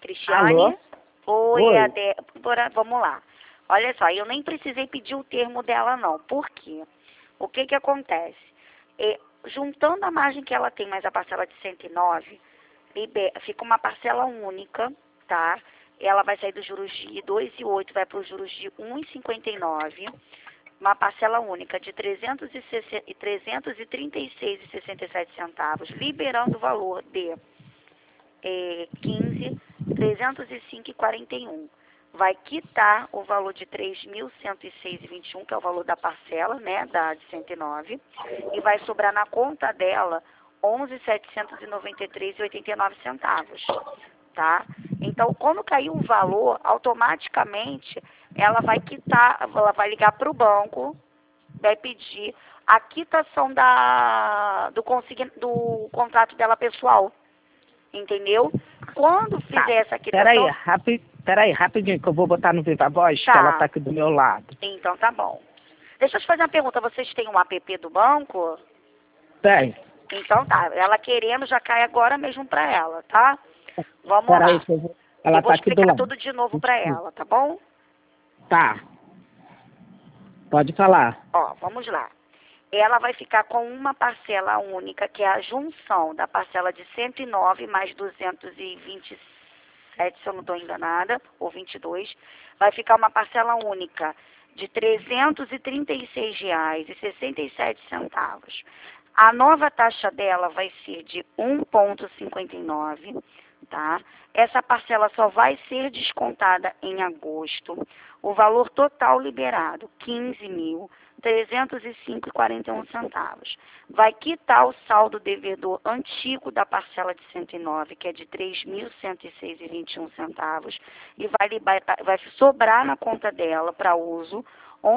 Cristiane? Alô? Oi, Oi. Débora, vamos lá. Olha só, eu nem precisei pedir o termo dela, não. Por quê? O que que acontece? Juntando a margem que ela tem mais a parcela de 109, fica uma parcela única, tá? Ela vai sair dos juros de 2,8, vai para os juros de 1,59, uma parcela única de 336,67 centavos, liberando o valor de 15.305,41. Vai quitar o valor de 3.106,21, que é o valor da parcela, né, da de 109, e vai sobrar na conta dela 11.793,89 centavos, tá? Então, quando cair o valor, automaticamente ela vai quitar, ela vai ligar para o banco, vai pedir a quitação do contrato dela pessoal, entendeu? Quando fizer essa quitação... Peraí, rapidinho, que eu vou botar no Viva Voz, Tá. que ela tá aqui do meu lado. Então tá bom. Deixa eu te fazer uma pergunta, vocês têm um app do banco? Tem. Então tá, ela querendo já cai agora mesmo pra ela, tá? Vamos Peraí, lá. que eu vou... Ela Eu vou tá aqui do explicar lado. tudo de novo pra ela, tá bom? Tá. Pode falar. Ó, vamos lá. Ela vai ficar com uma parcela única, que é a junção da parcela de 109 mais 227, se eu não estou enganada, ou 22, vai ficar uma parcela única de R$ 336,67. A nova taxa dela vai ser de 1,59, tá? Essa parcela só vai ser descontada em agosto. O valor total liberado, R$ 15.305,41. Vai quitar o saldo devedor antigo da parcela de 109, que é de R$ 3.106,21, e vai sobrar na conta dela para uso R$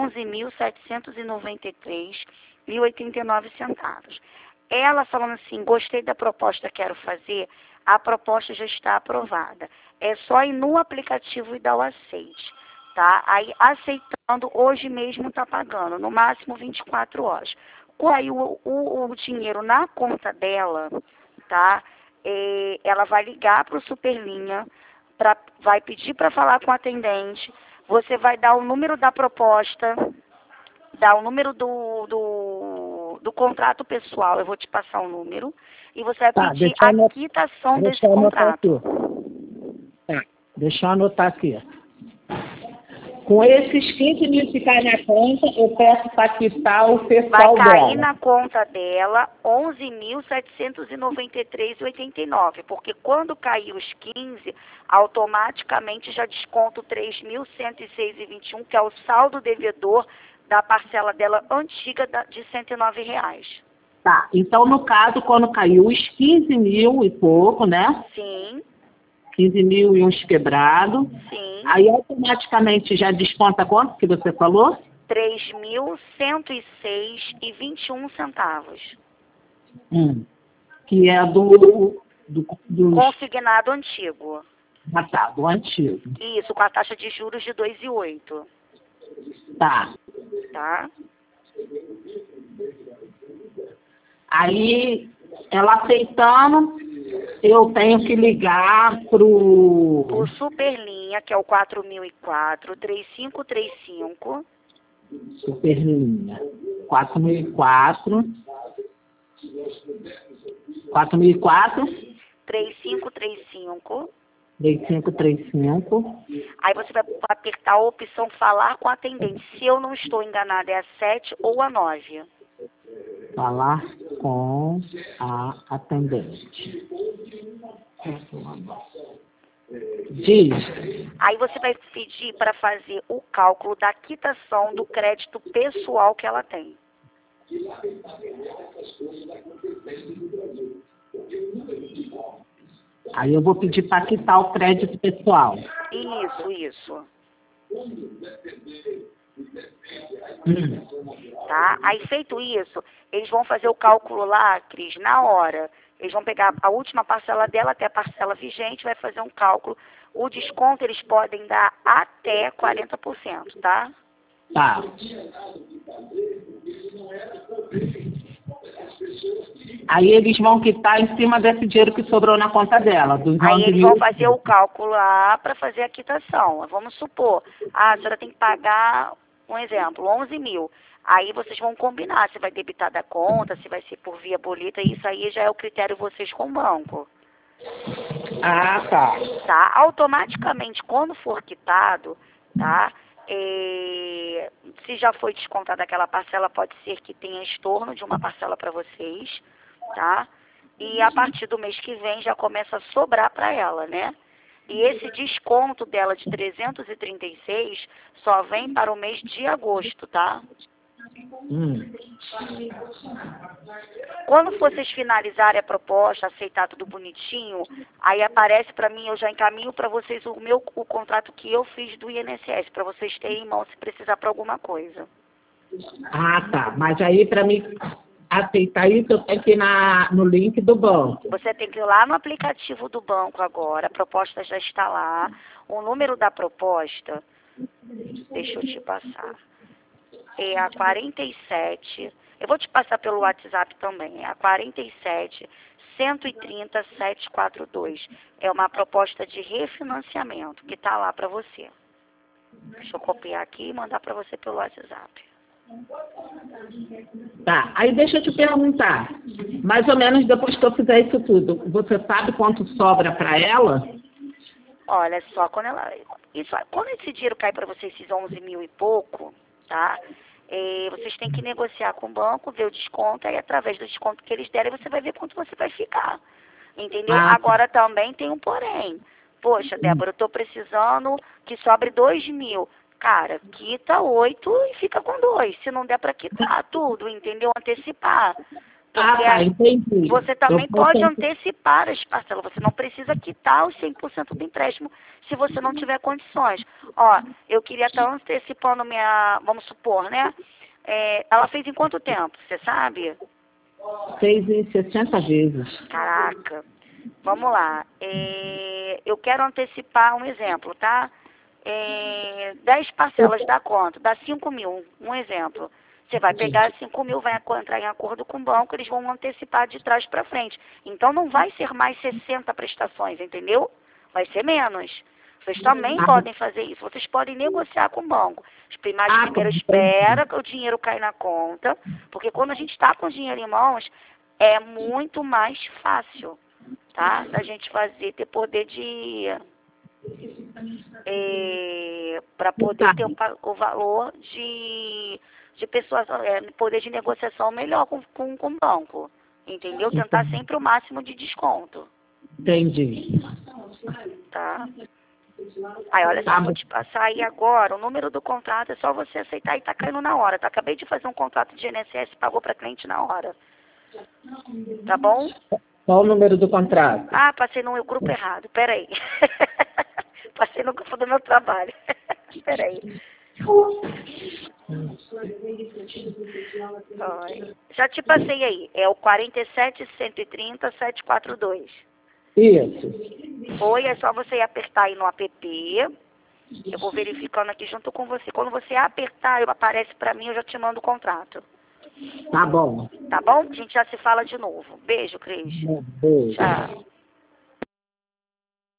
11.793,89. Ela falando assim, gostei da proposta, quero fazer, a proposta já está aprovada. É só ir no aplicativo e dar o aceite, tá? Aí, aceitando, hoje mesmo está pagando, no máximo 24 horas. Com aí o dinheiro na conta dela, tá? Ela vai ligar para o Superlinha, vai pedir para falar com o atendente, você vai dar o número da proposta, dar o número do contrato pessoal, eu vou te passar o número, e você vai pedir a quitação desse contrato. Tá, deixa eu anotar aqui. Com esses 15 mil que caem na conta, eu peço para quitar o pessoal dela. Vai cair na conta dela 11.793,89, porque quando cair os 15, automaticamente já desconta o 3.106,21, que é o saldo devedor da parcela dela antiga de R$ 109. Tá, então no caso, quando caiu os 15 mil e pouco, né? Sim. 15 mil e uns quebrados. Sim. Aí automaticamente já desconta quanto que você falou? R$ 3.106,21. Que é do consignado antigo. Ah, tá, do antigo. Isso, com a taxa de juros de 2,8. Tá. Tá? Aí, ela aceitando, eu tenho que ligar pro... O Superlinha, que é o 4004-3535. Superlinha. 4004. 4004. 3535. 3535. Aí você vai apertar a opção falar com a atendente. Se eu não estou enganada, é a 7 ou a 9. Falar com a atendente. Diz. Aí você vai pedir para fazer o cálculo da quitação do crédito pessoal que ela tem. Aí eu vou pedir para quitar o crédito pessoal. Isso. Tá? Aí feito isso, eles vão fazer o cálculo lá, Cris, na hora. Eles vão pegar a última parcela dela até a parcela vigente, vai fazer um cálculo. O desconto eles podem dar até 40%, tá? Tá. Aí eles vão quitar em cima desse dinheiro que sobrou na conta dela, dos Aí 11 eles mil. vão fazer o cálculo lá para fazer a quitação. Vamos supor, a senhora tem que pagar, um exemplo, 11 mil. Aí vocês vão combinar se vai debitar da conta, se vai ser por via boleta, isso aí já é o critério de vocês com o banco. Ah, tá. Tá? Automaticamente, quando for quitado, tá? Se já foi descontada aquela parcela, pode ser que tenha estorno de uma parcela para vocês, tá? E a partir do mês que vem já começa a sobrar para ela, né? E esse desconto dela de 336 só vem para o mês de agosto, tá? Quando vocês finalizarem a proposta, aceitar tudo bonitinho, aí aparece para mim, eu já encaminho para vocês o contrato que eu fiz do INSS, para vocês terem em mão se precisar para alguma coisa. Ah, tá. Mas aí, para mim aceitar isso, eu tenho que ir no link do banco. Você tem que ir lá no aplicativo do banco agora, a proposta já está lá. O número da proposta, deixa eu te passar, é a 47, eu vou te passar pelo WhatsApp também, é a 47 130 742. É uma proposta de refinanciamento que está lá para você. Deixa eu copiar aqui e mandar para você pelo WhatsApp. Tá, aí deixa eu te perguntar, mais ou menos depois que eu fizer isso tudo, você sabe quanto sobra para ela? Olha só, quando esse dinheiro cai para vocês, esses 11 mil e pouco, tá? Vocês têm que negociar com o banco, ver o desconto, aí através do desconto que eles derem, você vai ver quanto você vai ficar. Entendeu? Agora também tem um porém. Poxa, Débora, eu estou precisando que sobre 2 mil. Cara, quita 8 e fica com 2. Se não der para quitar tudo, entendeu? Antecipar. Porque tá, entendi. você também pode antecipar as parcelas. Você não precisa quitar os 100% do empréstimo se você não tiver condições. Ó, eu queria estar antecipando vamos supor, né? Ela fez em quanto tempo? Você sabe? Fez em 60 vezes. Caraca. Vamos lá. Eu quero antecipar um exemplo, tá? 10 parcelas da conta, dá 5 mil, um exemplo. Você vai pegar 5 mil, vai entrar em acordo com o banco, eles vão antecipar de trás para frente. Então não vai ser mais 60 prestações, entendeu? Vai ser menos. Vocês também podem fazer isso. Vocês podem negociar com o banco. Primeiro espera que o dinheiro caia na conta, porque quando a gente está com o dinheiro em mãos, é muito mais fácil, tá? Da gente ter poder de... para poder ter o valor de pessoas, poder de negociação melhor com o banco, entendeu? Tentar sempre o máximo de desconto. Entendi. Tá? Aí, olha só, vou te passar aí agora, o número do contrato, é só você aceitar e tá caindo na hora, tá? Acabei de fazer um contrato de INSS, pagou para cliente na hora. Tá bom? Qual o número do contrato? Ah, passei no grupo errado, peraí. Passei no grupo do meu trabalho. Peraí. Já te passei aí. É o 47 130 742. Isso. Foi, é só você apertar aí no app. Eu vou verificando aqui junto com você. Quando você apertar, aparece pra mim, eu já te mando o contrato. Tá bom. Tá bom? A gente já se fala de novo. Beijo, Cris. Beijo. Tchau.